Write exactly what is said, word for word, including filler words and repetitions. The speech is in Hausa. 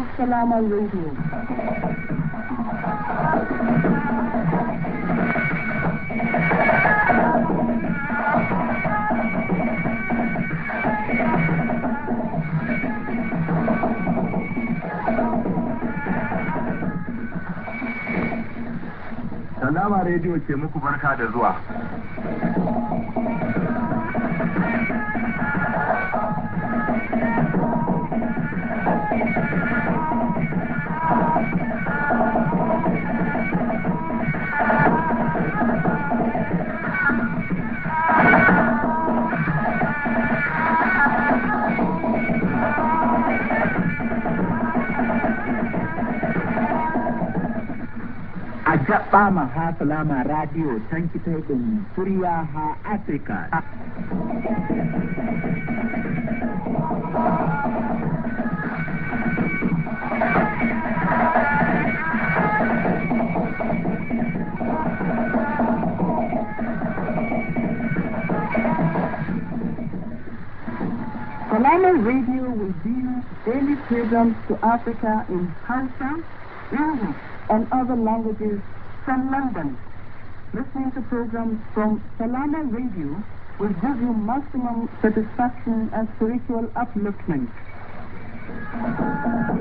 is Salama Radio. Salama Radio ke muku barka da zuwa. Jaɓɓama ha Salama Radio tankitoɗum Suriya ha Africa. Salama Radio will bring daily programs to Africa in Hausa, English, and other languages from London. Listening to programs from Salama Radio will give you maximum satisfaction and spiritual upliftment.